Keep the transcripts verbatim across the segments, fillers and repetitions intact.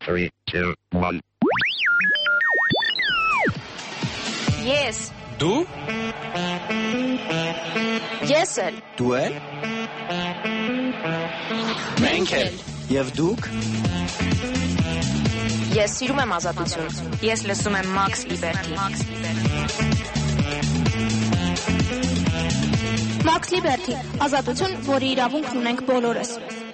three, two, one. Yes. Դու Ես էլ։ Դու էլ Մենք էլ։ Եվ դուք Ես սիրում եմ ազատություն։ Ես լսում եմ Max Liberty։ Max Liberty, ազատություն, որի իրավունքն ունենք բոլորս։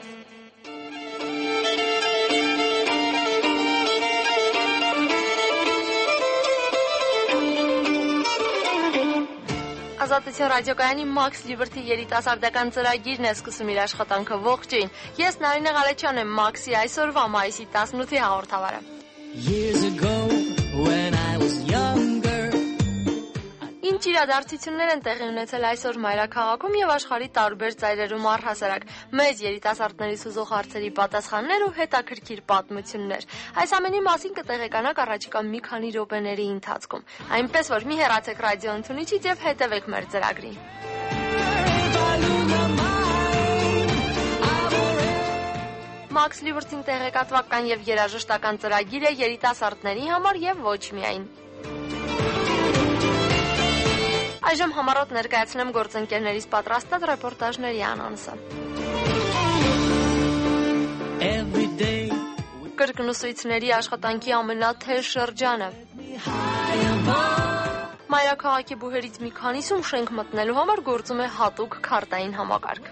Ազատություն ռադիոկայանի Max Liberty երիտասարդական ծրագիրն է սկսում իր աշխատանքը ողջույն։ Ես Նարինե Ղալեչյան եմ, Max-ի այսօրվա մայիսի տասնութի հաղորդավարը։ Ինչ իրադարձություններ են տեղի ունեցել այսօր մայրաքաղաքում եւ աշխարհի տարբեր ծայրերում առհասարակ մեծ երիտասարդներից ուզող հարցերի պատասխաններ ու հետաքրքիր պատմություններ։ Այս ամենի մասին կտեղեկանաք առաջիկա մի քանի րոպեների ընթացքում։ Այնպես որ մի հեռացեք ռադիո ընդունիչից եւ հետեւեք մեր ծրագրին։ Max Liberty-ն տեղեկատվական եւ երաժշտական ծրագիր է երիտասարդների համար եւ ոչ միայն։ Այժմ համառոտ ներկայացնեմ գործընկերներիս պատրաստած ռեպորտաժների անոնսը։ Կրկնուսույցների աշխատանքի ամենաթեժ շրջանը։ Մայրաքաղաքի բուհերից մի քանիսում շենք մտնելու համար գործում է հատուկ քարտային համակարգ։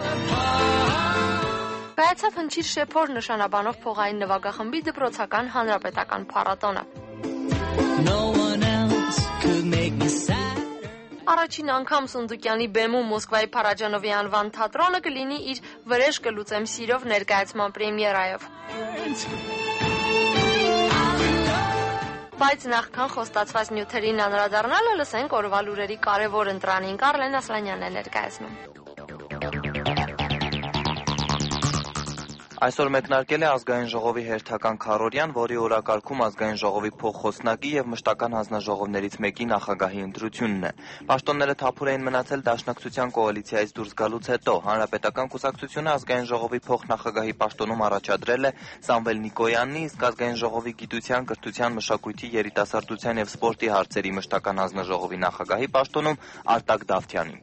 Կայացավ հնչիր շեփոր նշանաբանով փողային նվագախմբի դպրոցական հանրապետական փառատոնը։ Առաջին անգամ Սունդուկյանի բեմում Մոսկվայի Փարաջանովի անվան թատրոնը կլինի իր վրեժ կլուծեմ սիրով ներկայացման պրեմիերայով։ Բայց նախքան խոստացված նյութերին անդրադառնալը լսենք օրվա լուրերի կարևոր ընտրանին։ Կարլեն Ասլանյանն է ներկայացնում։ Այսօր մեկնարկել է ազգային ժողովի հերթական քառորյան, որի օրակարգում ազգային ժողովի փոխխոսնակի եւ մշտական հանձնաժողովներից մեկի նախագահի ընտրությունն է։ Պաշտոնները թափուր էին մնացել Դաշնակցության կոալիցիայից դուրս գալուց հետո։ Հանրապետական կուսակցությունը ազգային ժողովի փոխնախագահի պաշտոնում առաջադրել է Սամվել Նիկոյաննի, իսկ ազգային ժողովի գիտության, կրթության, մշակույթի, երիտասարդության եւ սպորտի հարցերի մշտական հանձնաժողովի նախագահի պաշտոնում Արտակ Դավթյանին։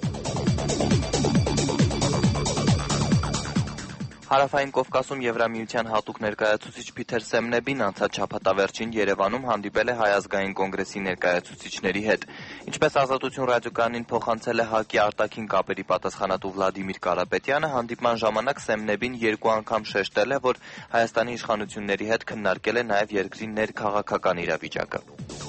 Հարավային Կովկասում Եվրամիության հատուկ ներկայացուցիչ Փիթեր Սեմնեբին անցած շաբաթավերջին Երևանում հանդիպել է Հայ ազգային կոնգրեսի ներկայացուցիչների հետ։ Ինչպես Ազատություն ռադիոկայանին փոխանցել է ՀԱԿ-ի արտաքին կապերի պատասխանատու Վլադիմիր Կարապետյանը, հանդիպման ժամանակ Սեմնեբին երկու անգամ շեշտել է, որ Հայաստանի իշխանությունների հետ քննարկել է նաև երկրի ներքաղաքական իրավիճակը։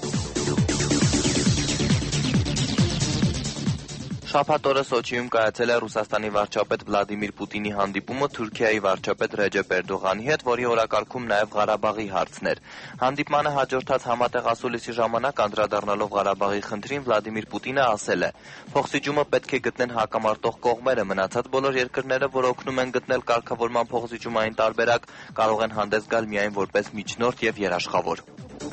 Շաբաթ օրը Սոչիում կայացել է Ռուսաստանի վարչապետ Վլադիմիր Պուտինի հանդիպումը Թուրքիայի վարչապետ Ռեջեփ Էրդողանի հետ, որի օրակարգում նաև Ղարաբաղի հարցն էր։ Հանդիպմանը հաջորդած համատեղ ասուլիսի ժամանակ անդրադառնալով Ղարաբաղի խնդրին Վլադիմիր Պուտինը ասել է. «Փոխզիջումը պետք է գտնեն հակամարտող կողմերը, մնացած բոլոր երկրները, որ օգնում են գտնել կարգավորման փոխզիջումային տարբերակ, կարող են հանդես գալ միայն որպես միջնորդ եւ երաշխավոր»։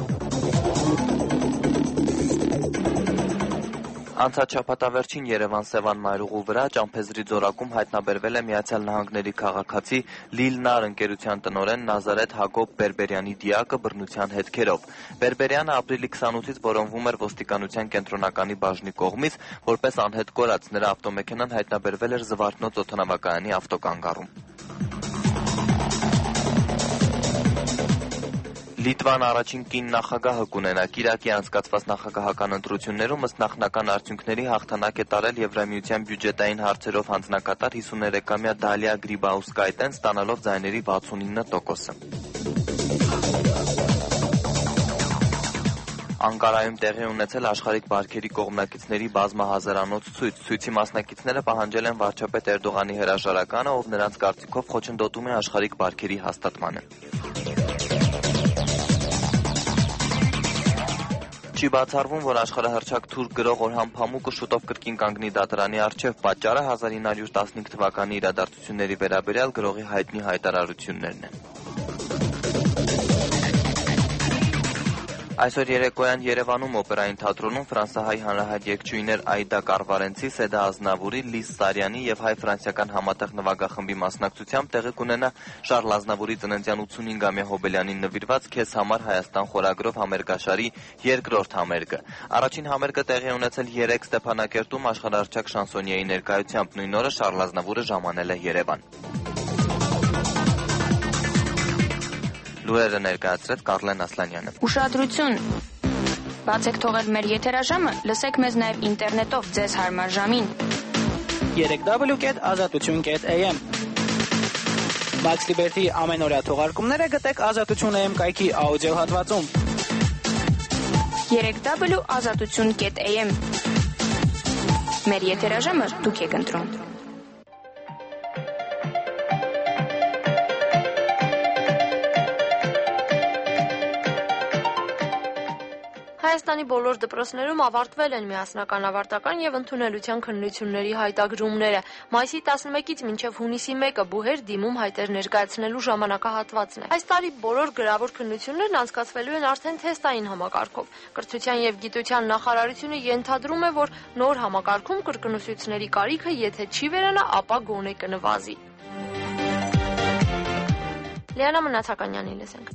Անցած շաբաթավերջին Երևան-Սևան մայրուղու վրա Ճամփեզրի ձորակում հայտնաբերվել է Միացյալ Նահանգների քաղաքացի Լիլնար ընկերության տնօրեն Նազարեթ Հակոբ Բերբերյանի դիակը բռնության հետքերով։ Բերբերյանը ապրիլի քսանութից որոնվում էր ոստիկանության կենտրոնականի բաժնի կողմից, որպես անհետ կորած նրա ավտոմեքենան հայտնաբերվել էր Զվարթնոց օդանավակայանի ավտոկանգառում։ Լիտվան առաջին կին նախագահը կունենա։ Կիրակի անցկացված նախագահական ընտրություններում ըստ նախնական արդյունքների հաղթանակ է տարել Եվրամիության բյուջետային հարցերով հանձնակատար հիսուներեքամյա Դալիա Գրիբաուսկայտեն, ստանալով ձայների վաթսունինը տոկոսը։ Անկարայում տեղի ունեցել աշխարհիկ բարքերի կողմնակիցների բազմահազարանոց ցույց։ Ցույցի մասնակիցները պահանջել են վարչապետ Էրդողանի հրաժարականը, ով նրանց կարծիքով խոչընդոտում է աշխարհիկ բարքերի հաստատմանը։ Չի բացառվում, որ աշխարհահռչակ թուրք գրող Օրհան Փամուկը շուտով կրկին կանգնի դատարանի առջև։ Պատճառը հազար ինը հարյուր տասնհինգ թվականի իրադարձությունների վերաբերյալ գրողի հայտնի հայտարարություններն են։ Այսօր երեկոյան Երևանում օպերային թատրոնում ֆրանսահայ հանրահայտ երգչուհիներ Այդա Կարվարենցի, Սեդա Ազնավուրի, Լիզ Սարյանի եւ հայ-ֆրանսիական համատեղ նվագախմբի մասնակցությամբ տեղի կունենա Շարլ Ազնավուրի ծննդյան ութսունհինգամյա հոբելյանին նվիրված «Քեզ համար Հայաստան» խորագրով համերգաշարի երկրորդ համերգը։ Առաջին համերգը տեղի ունեցել երեկ Ստեփանակերտում աշխարհահռչակ շանսոնիեի ներկայությամբ։ Նույն օրը Շարլ Ազնավուրը ժամանել է Երևան։ Լուրերը ներկայացրեց Կարլեն Ասլանյանը։ Ուշադրություն։ Բաց եք թողել մեր եթերաժամը, լսեք մեզ նաև ինտերնետով ձեզ հարմար ժամին։ երեք դաբլյու կետ ազատություն կետ էյ էմ Max Liberty ամենօրյա թողարկումները գտեք Ազատություն էյ էմ կայքի աուդիո հատվածում։ երեք դաբլյու ազատություն կետ էյ էմ Մեր եթերաժամը դուք եք ընտրում։ Հայաստանի բոլոր դպրոցներում ավարտվել են միասնական ավարտական եւ ընդունելության քննությունների հայտագրումները։ Մայիսի տասնմեկից մինչեւ հունիսի մեկը բուհեր դիմում հայտեր ներկայացնելու ժամանակահատվածն է։ Այս տարի բոլոր գրավոր քննություններն անցկացվելու են արդեն թեստային համակարգով։ Կրթության եւ գիտության նախարարությունը ենթադրում է, որ նոր համակարգում կրկնուսույցների կարիքը եթե չի վերանա, ապա գոնե կնվազի։ Լիանա Մնացականյանի լսենք։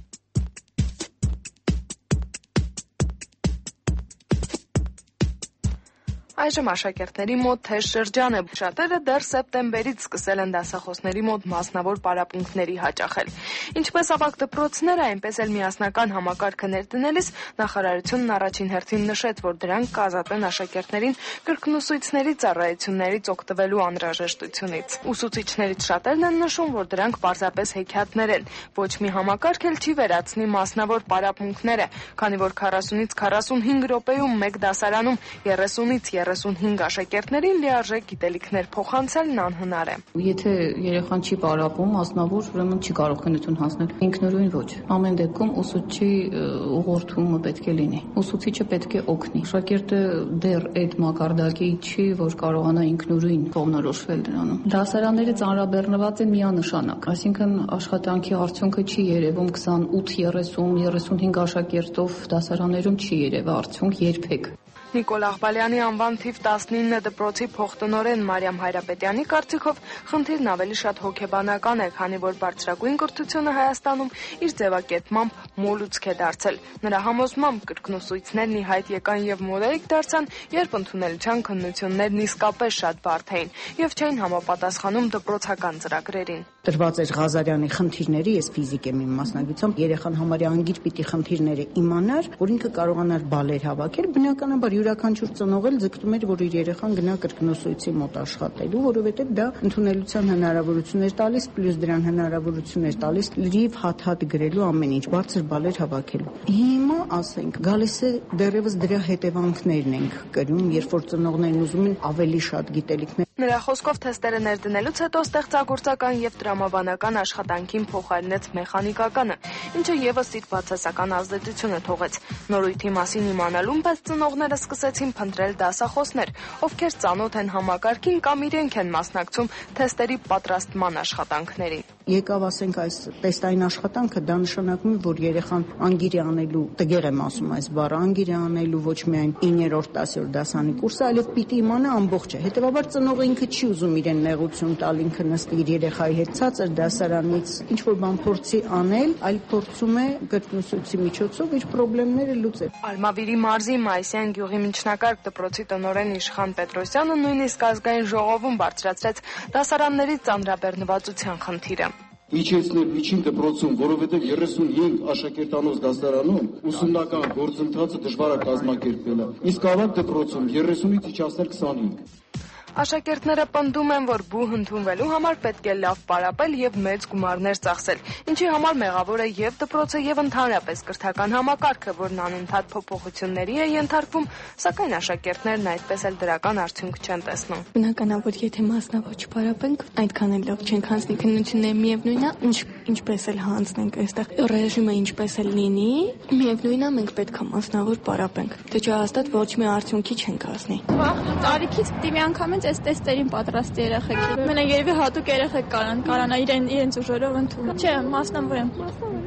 Այժմ աշակերտների մոտ թեժ շրջան է։ Շատերը դեռ սեպտեմբերից սկսել են դասախոսների մոտ մասնավոր պարապմունքների հաճախել։ Ինչպես ավագ դպրոցները, այնպես էլ միասնական համակարգը ներդնելիս նախարարությունն առաջին հերթին նշեց, որ դրանք կազատեն աշակերտներին կրկնուսույցների ծառայություններից օգտվելու անհրաժեշտությունից։ Ուսուցիչներից շատերն են նշում, որ դրանք պարզապես հեքիաթներ են։ Ոչ մի համակարգ էլ չի վերացնի մասնավոր պարապմունքները, քանի որ քառասունից քառասունհինգ րոպեում մեկ դասարանում երեսունից երեսունհինգ աշակերտներին լիարժեք գիտելիքներ փոխանցելն անհնար է։ Եթե երեխան չի պարապում, մասնավոր, ուրեմն չի կարող քննություն հանձնել։ Ինքնուրույն ոչ։ Ամեն դեպքում ուսուցչի ուղղորդումը պետք է լինի։ Ուսուցիչը պետք է օգնի։ Աշակերտը դեռ այդ մակարդակի չի, որ կարողանա ինքնուրույն կողմնորոշվել դրանում։ Դասարանները ծանրաբեռնված են միանշանակ, այսինքն աշխատանքի արդյունքը չի երևում քսանութ երեսուն երեսունհինգ աշակերտով դասարաններում չի երևա արդյունք երբեք։ Նիկոլ Աղբալյանի անվան թիվ տասնինը դպրոցի փոխտնօրեն Մարիամ Հայրապետյանի կարծիքով խնդիրն ավելի շատ հոգեբանական է, քանի որ բարձրագույն կրթությունը Հայաստանում իր ձևակերպմամբ մոլուցք է դարձել։ Նրա համոզմամբ կրկնուսույցներն ի հայտ եկան եւ մոդելիկ դարձան, երբ ընդունելության քննություններն իսկապես շատ բարդ էին եւ չէին համապատասխանում դպրոցական ծրագրերին։ Տրված էր Ղազարյանի խնդիրների, ես ֆիզիկ եմ իմ մասնագիտությամբ, երեխան համարյա անգիր պիտի խնդիրները իմանար, որ ինքը կարողանար բալեր հավաքել, բնականաբար յուրաքանչյուր ծնողել ձգտում էր, որ իր երեխան գնա կրկնուսույցի մոտ աշխատելու, որովհետև դա ընդունելության հնարավորություններ տալիս, պլյուս դրան հնարավորություններ տալիս լրիվ հատ-հատ գրելու ամեն ինչ, բարձր բալեր հավաքելու։ Հիմա, ասենք, գալիս է դեռևս դրա հետևանքներն ենք կրում, երբ որ ծնողներն ուզում են ավելի շատ գիտելիքներ։ Նրա խոսքով թեստերը ներդնելուց հետո ստեղծագործական եւ տրամաբանական աշխատանքին փոխարինեց մեխանիկականը, ինչը եւս իր բացասական ազդեցությունը թողեց։ Նորույթի մասին իմանալուն պես ծնողները սկսեցին փնտրել դասախոսներ, ովքեր ծանոթ են համակարգին կամ իրենք են մասնակցում թեստերի պատրաստման աշխատանքներին։ Եկավ, ասենք, այս տեստային աշխատանքը, դա նշանակում է, որ երեխան անգիր է անելու, տգեղ եմ ասում այս բառը, անգիր է անելու ոչ միայն իններորդ դասերորդ դասանի կուրսը, այլև պիտի իմանա ամբողջը։ Հետևաբար ծնողը ինքը չի ուզում իրեն նեղություն տալ, ինքը նստի իր երեխայի հետ ցածր դասարանից ինչ որ բան փորձի անել, այլ փորձում է կրկնուսույցի միջոցով իր խնդիրները լուծել։ Արմավիրի մարզի Մայիսյան գյուղի միջնակարգ դպրոցի տնօրեն Իշխան Պետրոսյանը նույնիսկ ազգային ժողովում բարձրացրեց դասարանների ծանրաբեռնվածության խնդիրը։ Իջեցնել միջին դպրոցում, որովհետև երեսունհինգ աշակերտանոց դասարանում ուսումնական գործընթացը դժվար է կազմակերպելը, իսկ ավագ դպրոցում երեսունից իջացնել քսանհինգ։ Աշակերտները պնդում են, որ բուհ ընդունվելու համար պետք է լավ պարապել եւ մեծ գումարներ ծախսել, ինչի համար մեղավոր է եւ դպրոցը եւ ընդհանրապես կրթական համակարգը, որն անընդհատ փոփոխությունների է ենթարկվում, սակայն աշակերտներն այդպես էլ դրական արդյունք չեն տեսնում։ Բնականաբար, եթե մասնավոր չպարապենք, այդքան էլ լավ չենք հանձնի քննությունները, միևնույն է, ինչ ինչպես էլ հանձնենք այստեղ ռեժիմը ինչպես էլ լինի, միևնույն է, մենք պետք է մասնավոր պարապենք։ Թե չէ հաստատ ոչ մի արդյունքի չենք հասնի։ Տարիքից պիտի մի անգամ այս տեստերին պատրաստ երեխեք։ Մենակ երևի հատուկ երեխեք կարան, կարանա իրեն իրենց ուժերով ընդունել։ Չէ, մասնավոր եմ։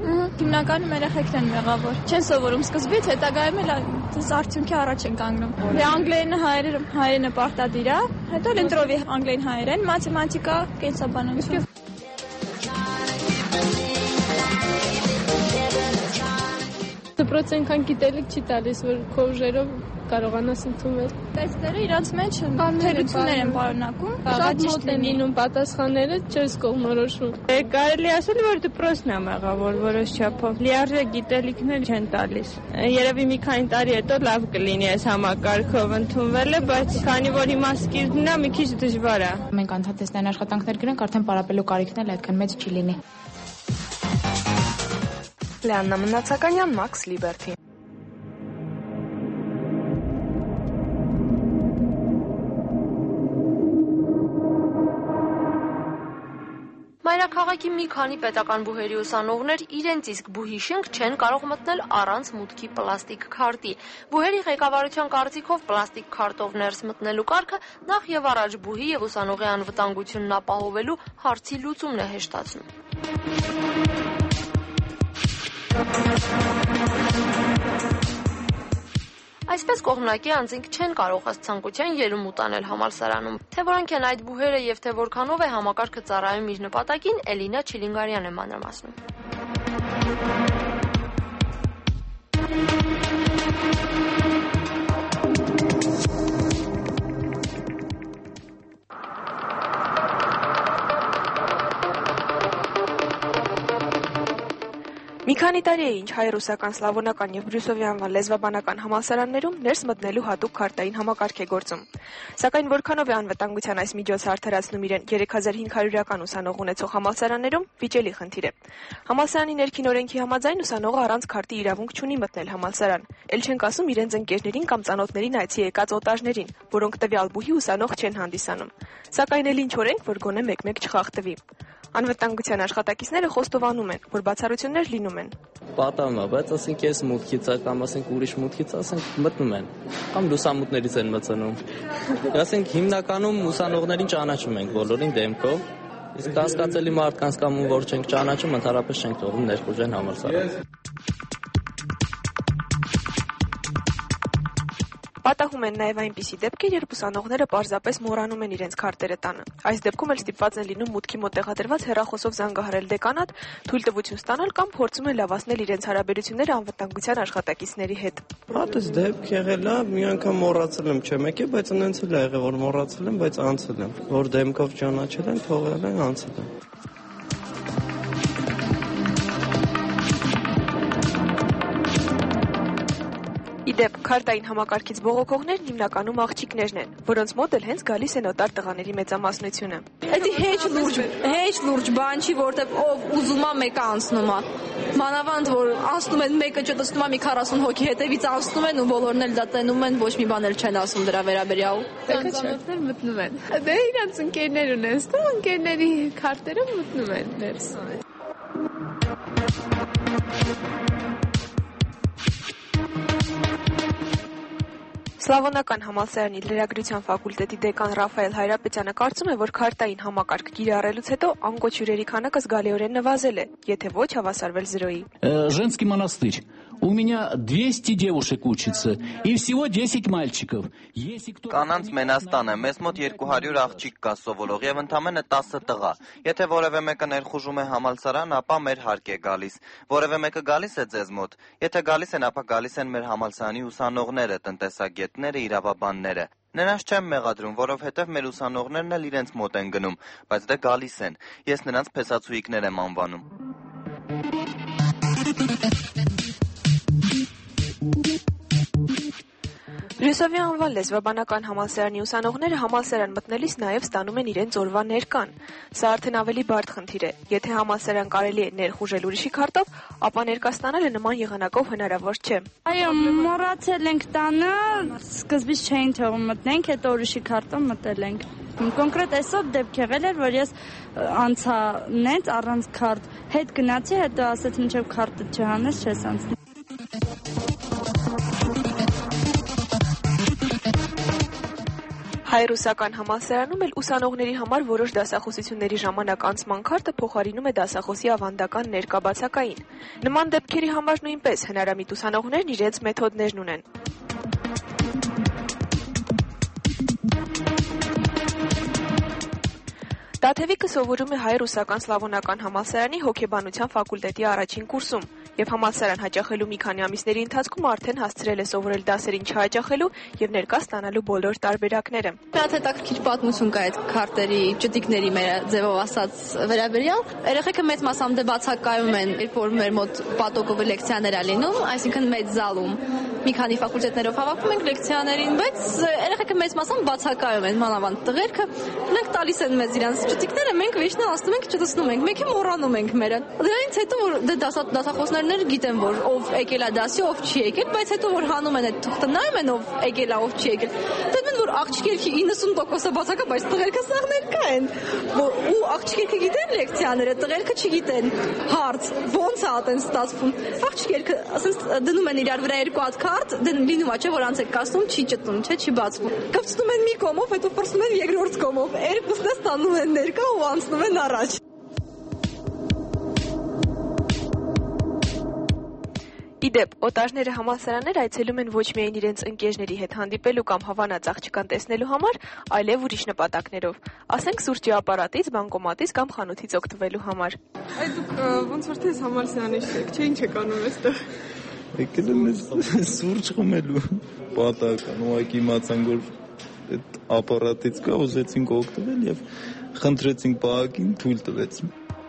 Հիմնականում երեխեքն են մեղավոր։ Չեն սովորում սկզբից, հետագայում էլ արդյունքի առաջ են կանգնում։ Դե անգլերենը հայերը հայերենը պարտադիր է, հետո ընտրովի անգլերեն հայերեն, մաթեմատիկա, կենսաբանություն։ Դպրոցենքան գիտելիք չի տալիս, որ քո ուժերով կարողանաս ընդունվել։ Տեստերը իրանց մեջ թերություններ են պարունակում, շատ մոտ են լինում պատասխանները, չես կողմնորոշում։ Կարելի ասել, որ դպրոցն է մեղավոր որոշ չափով։ Լիարժեք գիտելիքներ չեն տալիս։ Երևի մի քանի տարի հետո լավ կլինի այս համակարգով ընդունվելը, բայց քանի որ հիմա սկիզբն է, մի քիչ դժվար է։ Մենք անդադեսնային աշխատանքներ գրենք, արդեն պարապելու կարիքն էլ այդքան մեծ չի լինի։ Լեաննա Մնացականյան, Max Liberty։ Մայրաքաղաքի մի քանի պետական բուհերի ուսանողներ իրենց իսկ բուհի շենք չեն կարող մտնել առանց մուտքի պլաստիկ քարտի։ Բուհերի ղեկավարության կարծիքով պլաստիկ քարտով ներս մտնելու կարգը նախ եւ առաջ բուհի եւ ուսանողի անվտանգությունն ապահովելու հարցի լուծումն է հեշտացնում։ Այսպես կողմնակի անձինք չեն կարող ըստ ցանկության ելում ուտանել համալսարանում։ Թե որոնք են այդ բուհերը եւ թե որքանով է համակարգը ծառայում իր նպատակին, Էլինա Չիլինգարյան է մանրամասնում։ Մի քանի տարի է ինչ հայ-ռուսական, սլավոնական եւ բրյուսովյանվան լեզվաբանական համալսարաններում ներս մտնելու հատուկ քարտային համակարգ է գործում։ Սակայն որքանով է անվտանգության այս միջոցը արդարացնում իրեն երեք հազար հինգ հարյուրական ուսանող ունեցող համալսարաններում, վիճելի խնդիր է։ Համալսարանի ներքին օրենքի համաձայն ուսանողը առանց քարտի իրավունք չունի մտնել համալսարան։ Էլ չենք ասում իրենց ընկերներին կամ ծանոթներին այցի եկած օտարներին, որոնք տվյալ բուհի ուսանող չեն հանդիսանում։ Սակայն էլ ինչ օրենք, որ գոնե մեկ-մեկ չխախտվի։ Անվտանգության աշխատակիցները խոստովանում են, որ բացառություններ լինում են։ Պատահում է, բայց ասենք ես մուտքից է կամ ասենք ուրիշ մուտքից ասենք մտնում են, կամ լուսամուտներից են մտնում։ Ասենք հիմնականում ուսանողներին ճանաչում ենք բոլորին դեմքով, իսկ կասկածելի մարդկանց կամ որ չենք ճանաչում, ընդհանրապես չենք թողնում ներխուժեն համալսարան։ Պատահում են նաև այնպիսի դեպքեր, երբ ուսանողները պարզապես մոռանում են իրենց քարտերը տանը։ Այս դեպքում էլ ստիպված են լինում մուտքի մոտ տեղադրված հեռախոսով զանգահարել դեկանատ, թույլտվություն ստանալ կամ փորձում են լավացնել իրենց հարաբերությունները անվտանգության աշխատակիցների հետ։ Այդպես դեպք եղել է, մի անգամ մոռացել եմ, չէ՞ մեկ է, բայց այնց էլ ա եղել, որ մոռացել եմ, բայց անցել եմ, որ դեմքով ճանաչել են, թողել են, անցել են։ Իդեպ, քարտային համակարգից բողոքողներն հիմնականում աղջիկներն են, որոնց մոտ էլ հենց գալիս են օտար տղաների մեծամասնությունը։ Էդի հեչ լուրջ, հեչ լուրջ բան չի, որտեվ ով ուզում է մեկը անցնում է։ Մանավանդ որ անցնում են մեկը ճտցնում է մի քառասուն հոգի հետևից անցնում են ու բոլորն էլ դա տենում են, ոչ մի բան էլ չեն ասում դրա վերաբերյալ։ Ծանոթներ մտնում են։ Դե իրանց ընկերներ ունեն, ստո ընկերների քարտերը մտնում են ներս։ Սլավոնական համալսարանի լրագրության ֆակուլտետի դեկան Ռաֆայել Հայրապետյանը կարծում է, որ քարտային համակարգ կիրառելուց հետո անկոչ հյուրերի քանակը զգալիորեն նվազել է, եթե ոչ հավասարվել զրոյի։ Женский монастырь. У меня двести девушек учится и всего десять мальчиков. Կանանց մենաստան է, մեզ մոտ երկու հարյուր աղջիկ կա սովորող եւ ընդամենը տասը տղա։ Եթե որևէ մեկը ներխուժում է համալսարան, ապա մեր հարկ է գալիս։ Որևէ մեկը գալիս է ձեզ մոտ։ Եթե գալիս են, ապա գալիս են մեր համալսարանի ուսանողները, տնտեսագետները, իրավաբանները։ Նրանց չեմ մեղադրում, որովհետև մեր ուսանողներն էլ իրենց մոտ են գնում, բայց դե գալիս են։ Ես նրանց փեսացուիկներ եմ անվանում։ Բրյուսովյան անվան լեզվաբանական համալսարանի ուսանողները համալսարան մտնելիս նաև ստանում են իրենց օրվա ներկան։ Սա արդեն ավելի բարդ խնդիր է։ Եթե համալսարան կարելի է ներխուժել ուրիշի քարտով, ապա ներկա ստանալը նման եղանակով հնարավոր չէ։ Այո, մոռացել ենք տանը, սկզբից չէին թողում մտնենք, հետո ուրիշի քարտով մտել ենք։ Կոնկրետ այսօր դեպք եղել էր, որ ես անցա նենց առանց քարտ, հետ գնացի, հետո ասեց մինչև քարտը չհանես, չես անցնի։ Հայ-ռուսական համալսարանում էլ ուսանողների համար որոշ դասախոսությունների ժամանակ անցման քարտը փոխարինում է դասախոսի ավանդական ներկաբացակային։ Նման դեպքերի համար նույնպես հնարամիտ ուսանողներն իրենց մեթոդներն ունեն։ Տաթևիկը սովորում է հայ-ռուսական սլավոնական համալսարանի հոգեբանության ֆակուլտետի առաջին կուրսում եւ համալսարան հաճախելու մի քանի ամիսների ընթացքում արդեն հասցրել է սովորել դասերին չհաճախելու եւ ներկա ստանալու բոլոր տարբերակները։ Շատ հետաքրքիր պատմություն կա այդ քարտերի ճտիկների մեր ձևով ասած վերաբերյալ։ Երեխեքը մեծ մասամբ դե բացակայում են, երբ որ մեր մոտ պատոկով լեկցիաներ ա լինում, այսինքն մեծ զալում մի քանի ֆակուլտետներով հավաքում ենք լեկցիաներին, բայց երեխեքը մեծ մասամբ բացակայում են, մանավանդ տղերքը, նրանք տալիս են մեզ իրանց ճտիկները, մենք վեճնա ասում ենք, չտեսնում ենք, մեկ է մոռանում ենք մերը։ Դրանից հետո որ դե դասախոսներն գիտեն, որ ով եկել է դասի, ով չի եկել, բայց հետո որ հանում են այդ թղթը նայում են, ով եկել է, ով չի եկել։ Դեպին որ աղջիկերքի իննսուն տոկոսը բացակա, բայց տղերքը սաղ ներկա են, որ ու աղջիկերքը գիտեն լեկցիաները, տղերքը չգիտեն։ Հարց, ո՞նց է ատեն ստացվում։ Աղջիկերքը ասենց դնում են իրար վրա երկու հատ քարտ, դնում է, չէ, որ անց է կասում, չի ճտնում, չէ, չի բացվում։ Կպցնում են մի կողմով, հետո ֆրսում են երկրորդ կողմով։ Երկուսն է ստանում են ներկա ու անցնում են առաջ։ Իդեպ, օտարները համալսարաններ այցելում են ոչ միայն իրենց ընկերների հետ հանդիպելու կամ հավանած աղջկան տեսնելու համար, այլև ուրիշ նպատակներով։ Ասենք սուրճի ապարատից, բանկոմատից կամ խանութից օգտվելու համար։ Այդ դուք ոնց որ թե համալսարանի եք, չէ՞ ինչ եք անում այստեղ։ Եկել եմ սուրճ խմելու պատահական, ուղղակի իմացան, որ այդ ապարատից կա, ուզեցինք օգտվել եւ խնդրեցինք պահակին, թույլ տվեց։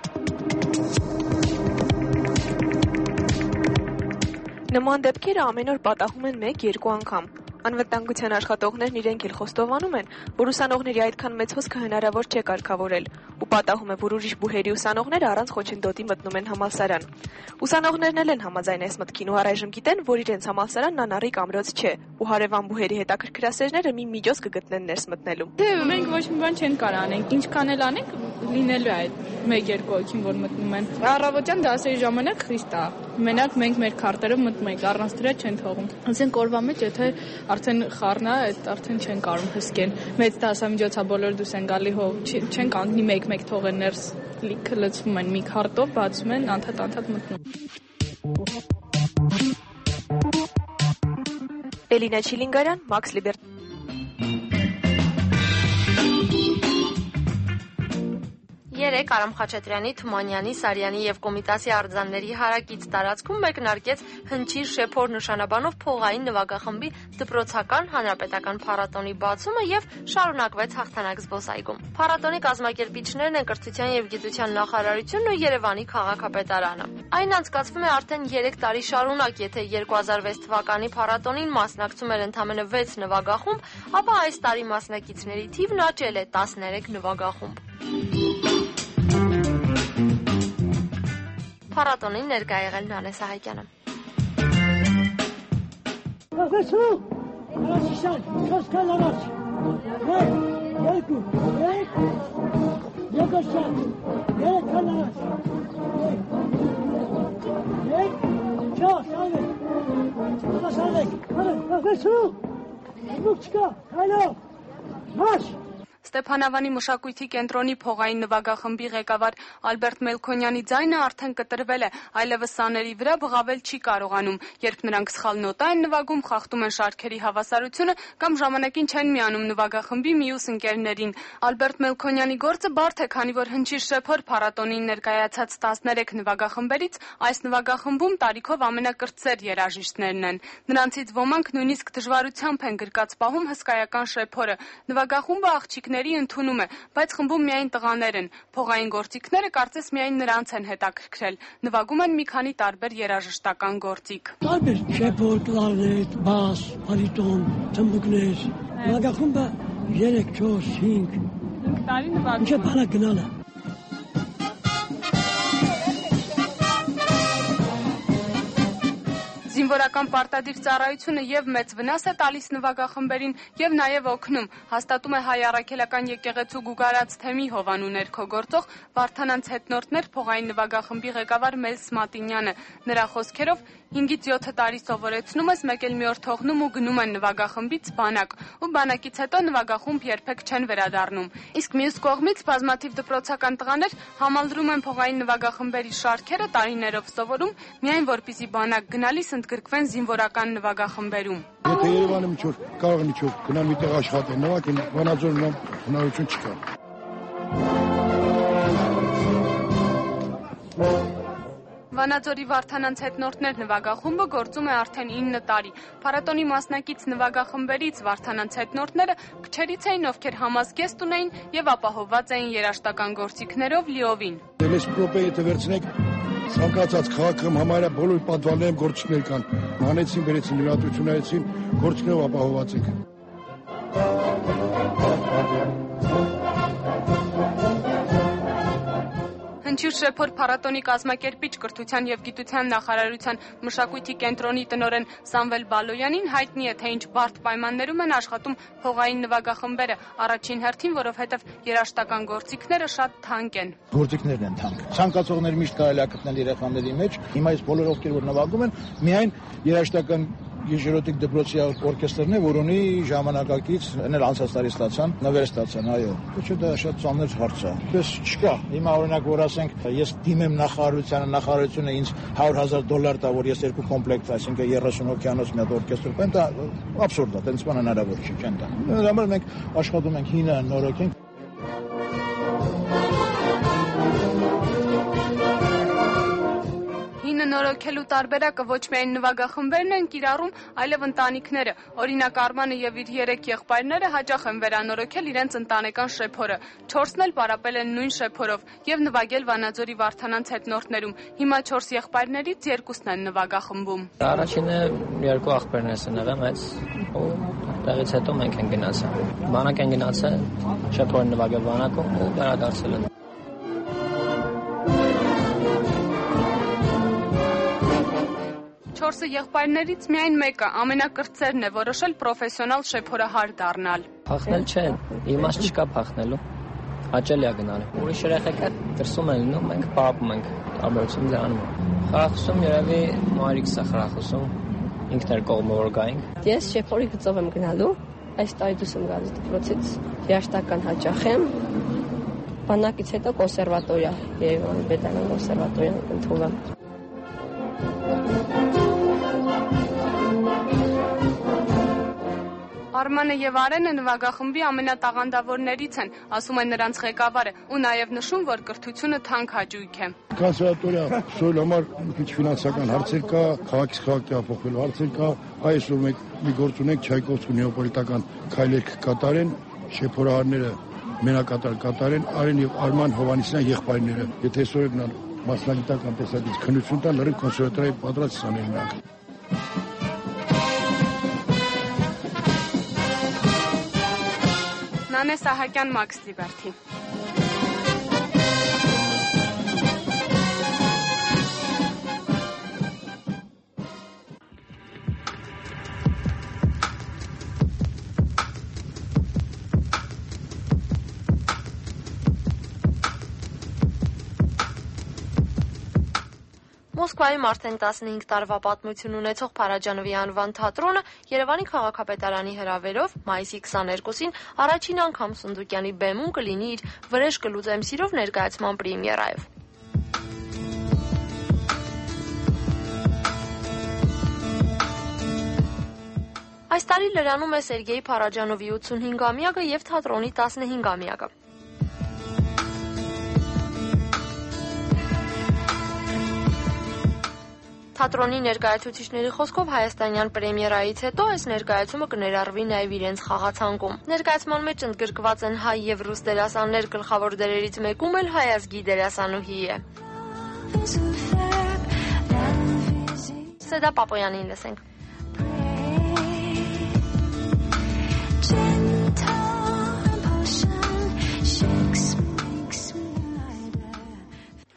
Նման դեպքերը ամեն օր պատահում են մեկ-երկու անգամ։ Անվտանգության աշխատողներն իրենք էլ խոստովանում են, որ ուսանողների այդքան մեծ հոսքը հնարավոր չէ կարգավորել, ու պատահում է, որ ուրիշ բուհերի ուսանողները առանց խոչընդոտի մտնում են համալսարան։ Ուսանողներն էլ են համաձայն այս մտքին ու առայժմ գիտեն, որ իրենց համալսարանն անառիկ ամրոց չէ, ու հարևան բուհերի հետաքրքրասերները մի միջոց կգտնեն ներս մտնելու։ Դե մենք ոչ մի բան չեն կարող անենք, ինչքան էլ անենք, լինելու է այդ մեկ-երկու հոգին, որ մտնում են։ Առավոտյան դասերի ժամանակ խիստ է։ Մենակ մենք մեր քարտերով մտնում ենք, առանց դրա չեն թողում։ Ասենք օրվա մեջ եթե արդեն խառնա, այդ արդեն չեն կարող հսկեն։ Մեծ դասամիջոցա բոլոր դուրս են գալի հով, չեն կանգնի մեկ-մեկ թողեն ներս, լիքը լցվում են մի քարտով, բացում են, անդադ-անդադ մտնում։ Էլինա Չիլինգարյան, Մաքս Լիբերտ։ Երեկ Արամ Խաչատրյանի, Թումանյանի, Սարյանի եւ Կոմիտասի արձանների հարակից տարածքում մեկնարկեց հնչիր շեփոր նշանաբանով փողային նվագախմբի դպրոցական հանրապետական փառատոնի բացումը եւ շարունակվեց հաղթանակ զբոսայգում։ Փառատոնի կազմակերպիչներն են կրթության եւ գիտության նախարարությունն ու Երևանի քաղաքապետարանը։ Այն անցկացվում է արդեն երեք տարի շարունակ, եթե երկու հազար վեց թվականի փառատոնին մասնակցում էր ընդամենը վեց նվագախումբ, ապա այս տարի մասնակիցների թիվն աճել է տասներեք նվագախումբ։ Փառատոնին ներկա եղել Նանե Սահակյանը։ Ողջույն, Ռասիշան, քոսքան առաջ։ Մեկ, երկու, երեք, երկաշան, երեքան առաջ։ Մեկ, չորս, ավեք, ավասանեք, ողջույն, դուք չկա, հայլով, մարշ։ Ստեփանավանի մշակույթի կենտրոնի փողային նվագախմբի ղեկավար Ալբերտ Մելքոնյանի ձայնը արդեն կտրվել է, այլևս սաների վրա բղավել չի կարողանում, երբ նրանք սխալ նոտա են նվագում, խախտում են շարքերի հավասարությունը կամ ժամանակին չեն միանում նվագախմբի մյուս ընկերներին։ Ալբերտ Մելքոնյանի գործը բարդ է, քանի որ հնչիր շեփոր փառատոնին ներկայացած տասներեք նվագախմբերից այս նվագախմբում տարիքով ամենակրտսեր երաժիշտներն են։ Նրանցից ոմանք նույնիսկ դժվարությամբ են գրկած պահում հսկայական շեփորը։ Նվագախումբը աղջիկների ընդունում է, բայց խմբում միայն տղաներ են։ Փողային գործիքները կարծես միայն նրանց են հետաքրքրել։ Նվագում են մի քանի տարբեր երաժշտական գործիք։ Տարբեր շեփոր, կլարնետ, բաս, բարիտոն, թմբուկներ։ Նվագախումբը երեք, չորս, հինգ։ հինգ տարի նվագում։ Ինչ բանը գնալը։ Զինվորական պարտադիր ծառայությունը եւ մեծ վնաս է տալիս նվագախմբերին եւ նաեւ օգնում, հաստատում է Հայ առաքելական եկեղեցու Գուգարաց թեմի Հովանու ներքո գործող Վարդանանց հետնորդներ փողային նվագախմբի ղեկավար Մելս Մատինյանը։ Նրա խոսքերով հինգից յոթ տարի սովորեցնում ես, մեկ էլ մի օր թողնում ու գնում են նվագախմբից բանակ, ու բանակից հետո նվագախումբ երբեք չեն վերադառնում։ Իսկ մյուս կողմից բազմաթիվ դպրոցական տղաներ համալրում են փողային նվագախմբերի շարքերը, տարիներով սովորում, միայն որպեսզի բանակ գնալիս ընդգրկվեն զինվորական նվագախմբերում։ Եթե Երևանը միջով կարող միջով գնան մի տեղ աշխատեն, նվագեն, Վանաձորում հնարավորություն չկա։ Վանաձորի Վարդանանց հետնորդներ նվագախումբը գործում է արդեն ինը տարի։ Փառատոնի մասնակից նվագախմբերից Վարդանանց հետնորդները քչերից էին, ովքեր համազգեստ ունեին եւ ապահովված էին երաժշտական գործիքներով լիովին։ Դες պրոպե եթե վերցնեք ցանկացած քաղաքում համարյա բոլոր պատվալներում գործիքներ կան։ Հանեցին, վերեցին, լրատվություն արեցին, գործիքներով ապահովված եք։ Հնչյուր շեփոր փառատոնի կազմակերպիչ կրթության եւ գիտության նախարարության մշակույթի կենտրոնի տնօրեն Սամվել Բալոյանին հայտնի է, թե ինչ բարդ պայմաններում են աշխատում փողային նվագախմբերը, առաջին հերթին, որովհետեւ երաժշտական գործիքները շատ թանկ են։ Գործիքներն են թանկ։ Ցանկացողներ միշտ կարելի է գտնել երեխաների մեջ։ Հիմա այս բոլոր ովքեր որ նվագում են, միայն երաժշտական Եժերոտիկ դպրոցի օրկեստրն է, որ ունի ժամանակակից, այնել անցած տարի ստացան, նվեր ստացան, այո։ Ոչ դա շատ ծանր հարց է։ Պես չկա։ Հիմա օրինակ որ ասենք, ես դիմեմ նախարարությանը, նախարարությունը ինձ հարյուր հազար դոլար տա, որ ես երկու կոմպլեկտ, այսինքն երեսուն հոգյանոց մի հատ օրկեստր կան, դա աբսուրդ է, տենց բան հնարավոր չի, չեն տա։ Դրա համար մենք աշխատում ենք հինը նորոգենք։ Նորոգելու տարբերակը ոչ միայն նվագախմբերն են կիրառում, այլև ընտանիքները։ Օրինակ Արմանը եւ իր երեք եղբայրները հաճախ են վերանորոգել իրենց ընտանեկան շեփորը։ Չորսն էլ պարապել են նույն շեփորով եւ նվագել Վանաձորի Վարդանանց հետնորդներում։ Հիմա չորս եղբայրներից երկուսն են նվագախմբում։ Առաջինը երկու աղբերներս են եղել, բայց ու դրանից հետո մենք ենք գնացել։ Բանակ են գնացել, շեփորը նվագել բանակում ու վերադարձել են։ Չորսը եղբայրներից միայն մեկը, ամենակրտսերն է, որոշել պրոֆեսիոնալ շեփորահար դառնալ։ Փախնել չէ, իմաստ չկա փախնելու։ Հաճելի է գնալ։ Ուրիշ երեխեքը դրսում են լինում, մենք պարապում ենք, տարբերություն դրանում։ Խաղախուսում երևի Մարիկս է խաղախուսում, ինքն էր կողմը որ գայինք։ Ես շեփորի գծով եմ գնալու, այս տարի դուրս եմ գալիս դպրոցից, երաժշտական հաճախ եմ։ Բանակից հետո կոնսերվատորիա, Երևանի պետական կոնսերվատորիան ընդունվում։ Արմանը եւ Արենը նվագախմբի ամենատաղանդավորներից են, ասում է նրանց ղեկավարը, ու նաեւ նշում, որ կրթությունը թանկ հաճույք է։ Կոնսերվատորիա շոյլ համար քիչ ֆինանսական հարցեր կա, քաղաքից քաղաք տեղափոխվելու հարցեր կա, այսօր մենք մի գործ ունենք Չայկովսկու նեոպոլիտական քայլեր կատարեն, շեփորահարները մենակատար կատարեն, Արեն եւ Արման Հովանեսյան եղբայրները։ Եթե այսօր գնան մասնագիտական տեսակից քննություն տան, լրիվ կոնսերվատորիայի պատրաստ անեն նրանք։ Նանե Սահակյան, Մաքս Լիբերթի։ Մոսկվայում արդեն տասնհինգ տարվա պատմություն ունեցող Փարաջանովի անվան թատրոնը Երևանի քաղաքապետարանի հրավերով մայիսի քսաներկուսին առաջին անգամ Սունդուկյանի բեմում կլինի իր «Վրեժ կլուծեմ սիրով» ներկայացման պրեմիերայով։ Այս տարի լրանում է Սերգեյ Փարաջանովի ութսունհինգամյակը եւ թատրոնի տասնհինգամյակը։ Թատրոնի ներկայացուցիչների խոսքով հայաստանյան պրեմիերայից հետո այս ներկայացումը կներառվի նաև իրենց խաղացանկում։ Ներկայացման մեջ ընդգրկված են հայ եւ ռուս դերասաններ, գլխավոր դերերից մեկում էլ հայ ազգի դերասանուհի է։ Սեդա Պապոյանին լսենք։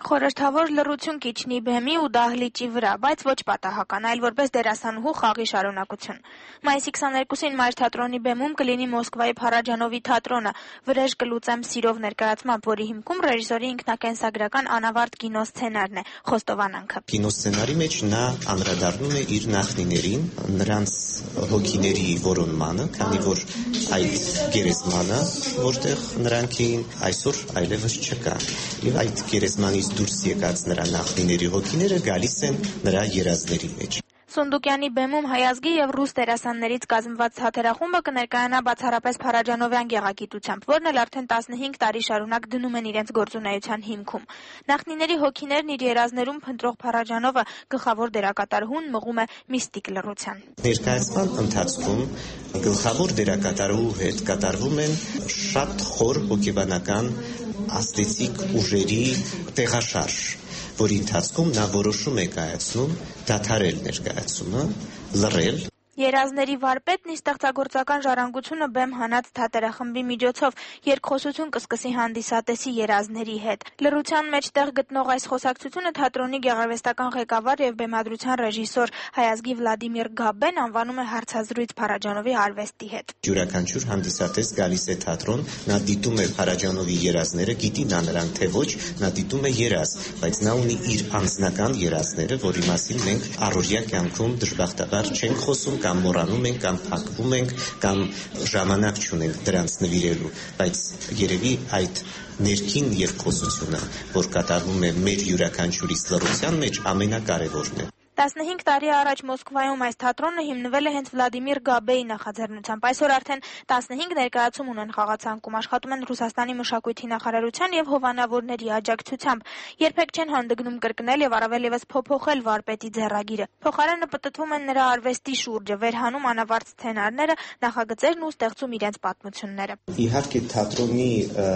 Խորհրդավոր լռություն կիջնի բեմի ու դահլիճի վրա, բայց ոչ պատահական, այլ որպես դերասանուհու խաղի շարունակություն։ Մայիսի քսաներկուսին Մայր թատրոնի բեմում կլինի Մոսկվայի Փարաջանովի թատրոնը, վրեժ կլուծեմ սիրով ներկայացմամբ, որի հիմքում ռեժիսորի ինքնակենսագրական անավարտ կինոսցենարն է, խոստովանանքը։ Կինոսցենարի մեջ նա անդրադառնում է իր նախնիներին, նրանց հոգիների որոնմանը, քանի որ այդ գերեզմանը, որտեղ նրանք էին, այսօր այլևս չկա։ Եվ այդ գերեզմանից դուրս եկած նրա նախնիների հոգիները գալիս են նրա երազների մեջ։ Սունդուկյանի բեմում հայազգի եւ ռուս դերասաններից կազմված թատերախումբը կներկայանա բացառապես Փարաջանովյան գեղագիտությամբ, որն էլ արդեն տասնհինգ տարի շարունակ դնում են իրենց գործունեության հիմքում։ Նախնիների հոգիներն իր երազներում փնտրող Փարաջանովը գլխավոր դերակատարուհուն մղում է միստիկ լռության։ Ներկայացման ընթացքում գլխավոր դերակատարուհու հետ կատարվում են շատ խոր հոգեբանական աստեցիկ ուժերի տեղաշարժ, որի ընթացքում նա որոշում է կայացնում դադարել ներկայացումը, լռել։ Երազների վարպետն իր ստեղծագործական ժառանգությունը բեմ հանած թատերախմբի միջոցով երկխոսություն կսկսի հանդիսատեսի երազների հետ։ Լռության մեջ տեղ գտնող այս խոսակցությունը թատրոնի գեղարվեստական ղեկավար եւ բեմադրության ռեժիսոր հայազգի Վլադիմիր Գաբեն անվանում է հարցազրույց Փարաջանովի արվեստի հետ։ Յուրաքանչյուր հանդիսատես գալիս է թատրոն, նա դիտում է Փարաջանովի երազները, գիտի նա նրանք թե ոչ, նա դիտում է երազ, բայց նա ունի իր անձնական երազները, որի մասին մենք առօրյա կյանքում դժբախտաբար չենք խոսում կամ մոռանում ենք, կամ փակվում ենք, կամ ժամանակ չունենք դրանց նվիրելու, բայց երևի այդ ներքին երկխոսությունը, որ կատարվում է մեր յուրաքանչյուրի լռության մեջ, ամենակարևորն է։ տասնհինգ տարի առաջ Մոսկվայում այս թատրոնը հիմնվել է հենց Վլադիմիր Գաբեի նախաձեռնությամբ։ Այսօր արդեն տասնհինգ ներկայացում ունեն խաղացանկում, աշխատում են Ռուսաստանի մշակույթի նախարարության եւ հովանավորների աջակցությամբ։ Երբեք չեն հանդգնում կրկնել եւ առավել եւս փոփոխել վարպետի ձեռագիրը։ Փոխարենը պտտվում են նրա արվեստի շուրջը, վերհանում անավարտ սցենարները, նախագծերն ու ստեղծում իրենց պատմությունները։ Իհարկե թատրոնի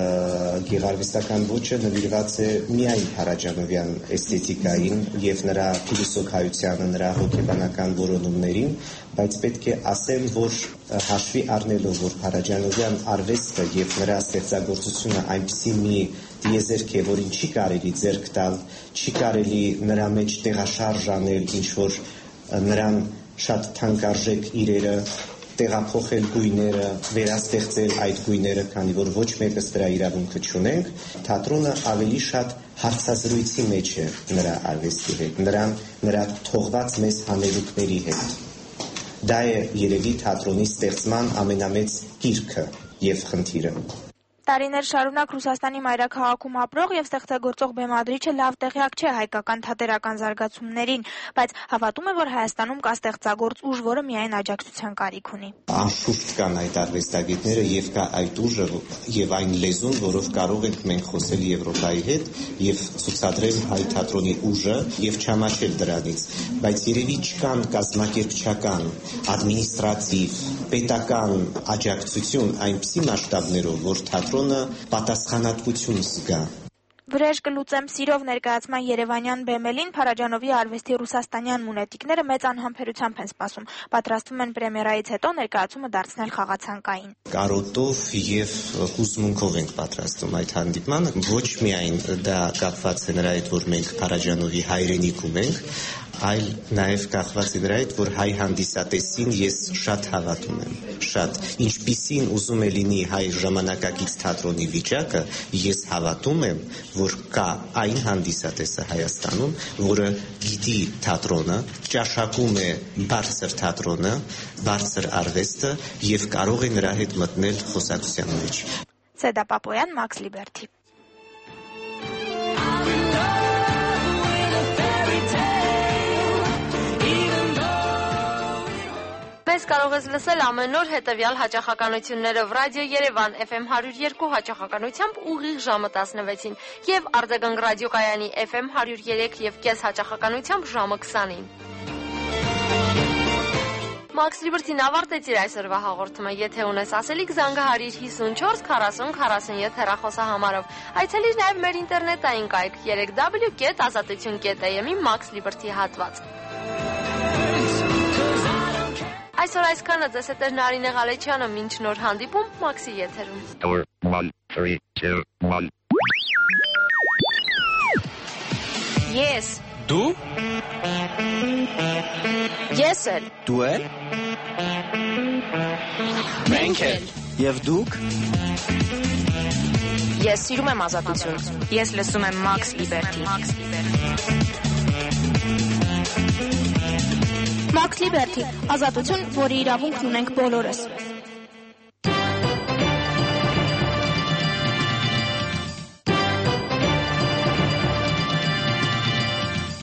գեղարվեստական ոճը նվիրված է միայն Փարաջանովյան էսթետիկային եւ նրա փիլիսոփայությանը, նրա հոգեբանական որոնումներին, բայց պետք է ասեմ, որ հաշվի առնելով, որ Փարաջանովյան արվեստը եւ նրա ստեղծագործությունը այնպիսի մի դիեզերք է, որին չի կարելի ձեռք տալ, չի կարելի նրա մեջ տեղաշարժ անել, ինչ որ նրան շատ թանկարժեք իրերը տեղափոխել գույները, վերաստեղծել այդ գույները, քանի որ ոչ մեկս դրա իրավունքը չունենք, թատրոնը ավելի շատ հարցազրույցի մեջ է նրա արվեստի հետ, նրան նրա թողված մեզ հանելուկների հետ։ Դա է երևի թատրոնի ստեղծման ամենամեծ կիրքը եւ խնդիրը։ Տարիներ շարունակ Ռուսաստանի մայրաքաղաքում ապրող եւ ստեղծագործող բեմադրիչը լավ տեղյակ չէ հայկական թատերական զարգացումներին, բայց հավատում է, որ Հայաստանում կա ստեղծագործ ուժ, որը միայն աջակցության կարիք ունի։ Անշուշտ կան այդ արվեստագետները եւ կա այդ ուժը եւ այն լեզուն, որով կարող ենք մենք խոսել Եվրոպայի հետ եւ ցուցադրել հայ թատրոնի ուժը եւ չամաչել դրանից, բայց երևի չկան կազմակերպչական, ադմինիստրատիվ, պետական աջակցություն այնպիսի մասշտաբներով, որ թատրոնը պատասխանատվություն զգա։ Վրեժ կլուծեմ սիրով ներկայացման երևանյան բեմելին Փարաջանովի արվեստի ռուսաստանյան մունետիկները մեծ անհամբերությամբ են սպասում։ Պատրաստվում են պրեմիերայից հետո ներկայացումը դարձնել խաղացանկային։ Կարոտով եւ հուզմունքով ենք պատրաստում այդ հանդիպմանը։ Ոչ միայն դա կապված է նրա հետ, որ մենք Փարաջանովի հայրենիքում ենք, այլ նաև կախված է դրա հետ, որ հայ հանդիսատեսին ես շատ հավատում եմ, շատ։ Ինչպիսին ուզում է լինի հայ ժամանակակից թատրոնի վիճակը, ես հավատում եմ, որ կա այն հանդիսատեսը Հայաստանում, որը գիտի թատրոնը, ճաշակում է բարձր թատրոնը, բարձր արվեստը եւ կարող է նրա հետ մտնել խոսակցության մեջ։ Սեդա Պապոյան, Մաքս Լիբերթի։ Մեզ կարող ես լսել ամեն օր հետևյալ հաճախականություններով Ռադիո Երևան Էֆ Էմ հարյուր երկու հաճախականությամբ ուղիղ ժամը տասնվեցին եւ Արձագանք ռադիոկայանի Էֆ Էմ հարյուր երեք եւ կես հաճախականությամբ ժամը քսանին։ Մաքս Լիբերթին ավարտեց իր այսօրվա հաղորդումը։ Եթե ունես ասելիք, զանգահարիր հիսունչորս քառասուն քառասունյոթ հեռախոսահամարով։ Այցելիր նաև մեր ինտերնետային կայք երեք դաբլյու կետ ազատություն կետ էյ էմ-ի Մաքս Լիբերթի հատված։ Այսօր այսքանը, ձեզ հետ էր Նարինե Ղալեչյանը, մինչ նոր հանդիպում Մաքսի եթերում։ Ես։ Դու։ Ես էլ։ Դու էլ։ Մենք էլ։ Եվ դուք։ Ես սիրում եմ ազատություն։ Ես լսում եմ Max Liberty։ Max Liberty, ազատություն, որի իրավունքն ունենք բոլորս։